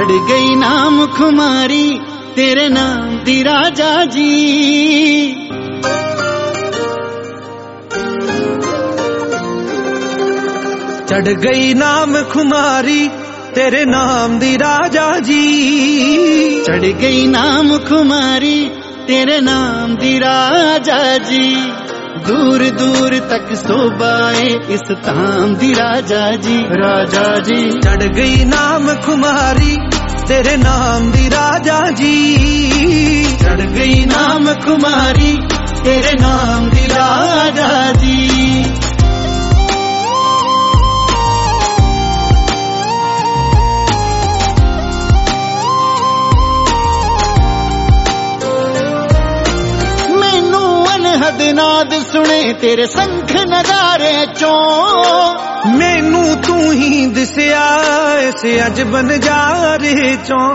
चढ़ गई नाम खुमारी तेरे नाम दी राजा जी। चढ़ गई नाम खुमारी तेरे नाम दी राजा जी। चढ़ गई नाम खुमारी तेरे नाम दी राजा जी। दूर दूर तक शोभाए इस धाम दी राजा जी। राजा जी चढ़ गई नाम खुमारी तेरे नाम दी राजा जी। चढ़ गई नाम खुमारी तेरे नाम दी राजा जी। नाद सुने तेरे संख नजारे चों। मैनू तू ही दिसया ऐसे अजब नजारे चों।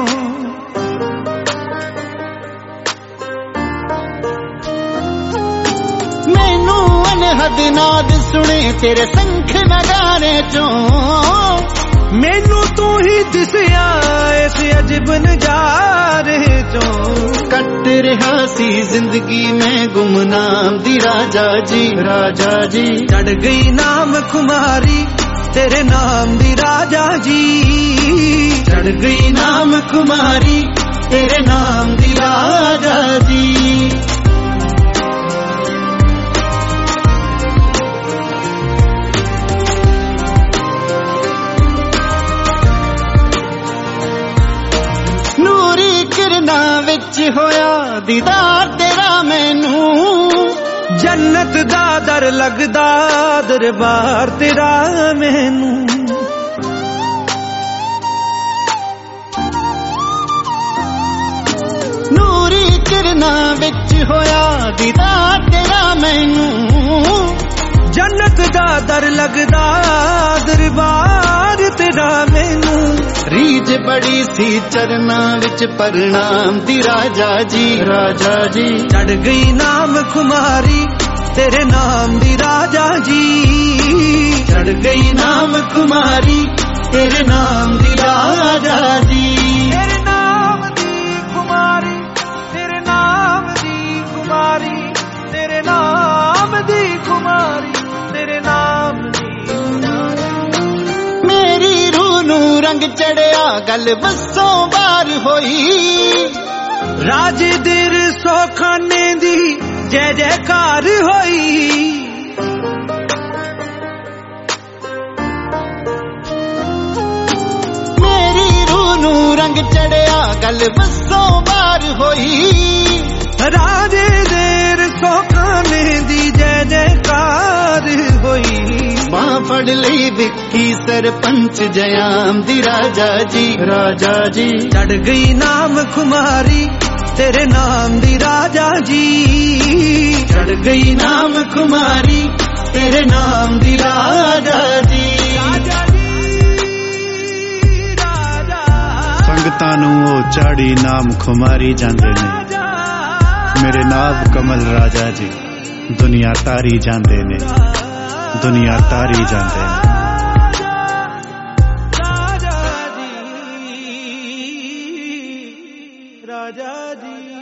मैनू अनहद नाद सुने तेरे संख नजारे चों। मैनू तू ही दिसया ऐसे अजब नजारे चों। कट रहा सी जिंदगी में गुमनाम दी राजा जी। राजा जी चढ़ गई नाम खुमारी तेरे नाम दी राजा जी। चढ़ गई नाम खुमारी तेरे नाम दी राजा जी। विच होया दीदार तेरा मैनू। जन्नत दा दर लगदा दरबार तेरा मैनू। नूरी किरना विच होया दीदार तेरा मैनू। जन्नत दा दर लगदा दरबार तेरा मैनू। रीज बड़ी सी चरना विच प्रणाम दी राजा जी। राजा जी चढ़ गई नाम खुमारी तेरे नाम दी राजा जी। चढ़ गई नाम खुमारी तेरे नाम दी राजा जी। तेरे नाम दी खुमारी तेरे नाम दी खुमारी तेरे नाम दी खुमारी तेरे नाम दी खुमारी। मेरी रूह नू रंग चढ़िया गल बसों बार होई। राजे दिर सोखाने दी जय जयकार होई। मेरी रूह नू रंग चढ़िया गल बसों बार होई। राजे दिर सोखाने दी जय जयकार होई। बां फड़ लई विक्की सरपंच जयाम दी राजा जी। राजा जी चढ़ गई नाम खुमारी तेरे नाम दी राजा जी। चढ़ गई नाम खुमारी तेरे नाम दी राजा जी। संगतां नूं ओ चाड़ी नाम खुमारी जांदे ने। मेरे नाब कमल राजा जी दुनिया तारी जांदे ने। दुनिया तारी जांदे ने। राजा जी